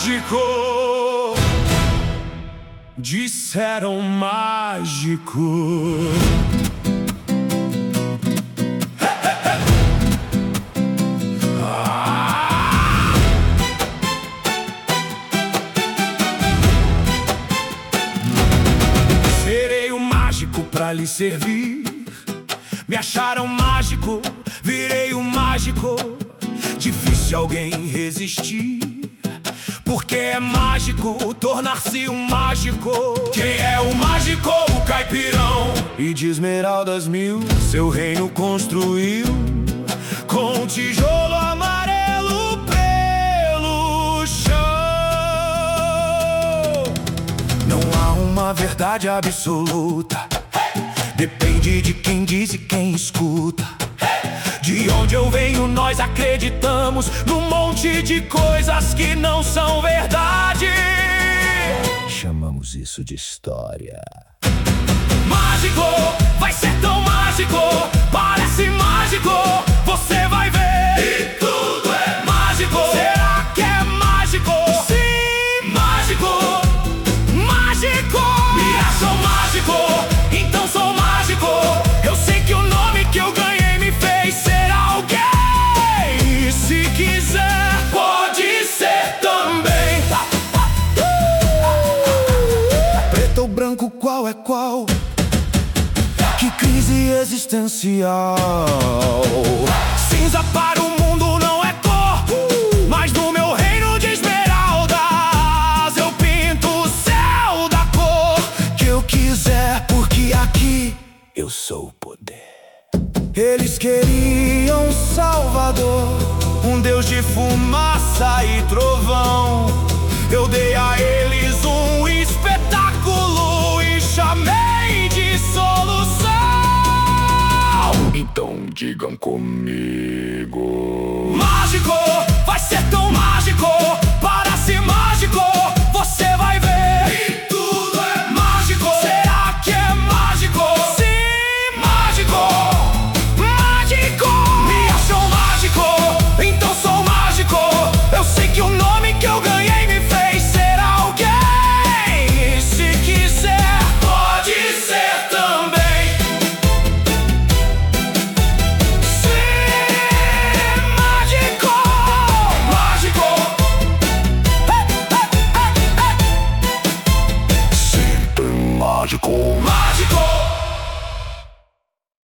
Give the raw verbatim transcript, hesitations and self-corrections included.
mágico. Disseram mágico. Ah! Serei o mágico pra lhe servir. Me acharam mágico, virei o mágico. Difícil alguém resistir, porque é mágico tornar-se um mágico. Quem é o mágico? O caipirão. E de esmeraldas mil seu reino construiu, com tijolo amarelo pelo chão. Não há uma verdade absoluta, depende de quem diz e quem escuta. De onde eu venho nós acreditamos num monte de coisas que não são verdade. Chamamos isso de história. Mágico, vai ser tão mágico, parece mágico, você vai ver. E tudo é mágico. Será que é mágico? Sim, mágico, mágico. Me acham mágico, então sou mágico. Eu sei que o nome que eu ganhei me fez ser alguém. E se quiser, pode ser também. Preto ou branco, qual é qual? Que crise existencial. Cinza para o mundo não é cor, mas no meu reino de esmeraldas eu pinto o céu da cor que eu quiser, porque aqui eu sou o poder. Eles queriam um salvador, um deus de fumaça e trovão. Eu dei a eles um espetáculo e chamei de solução. Então digam comigo: mágico, vai ser tão mágico,